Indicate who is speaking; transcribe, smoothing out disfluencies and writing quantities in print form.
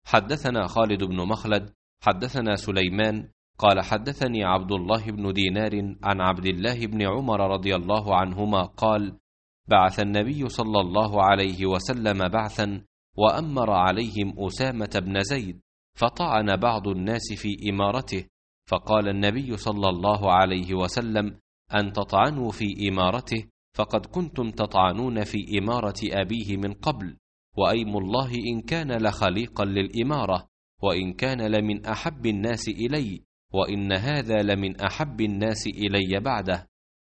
Speaker 1: حدثنا خالد بن مخلد حدثنا سليمان قال حدثني عبد الله بن دينار عن عبد الله بن عمر رضي الله عنهما قال: بعث النبي صلى الله عليه وسلم بعثا وأمر عليهم أسامة بن زيد، فطعن بعض الناس في إمارته، فقال النبي صلى الله عليه وسلم: أن تطعنوا في إمارته فقد كنتم تطعنون في إمارة أبيه من قبل، وأيم الله إن كان لخليقا للإمارة، وإن كان لمن أحب الناس إلي، وإن هذا لمن أحب الناس إلي بعده.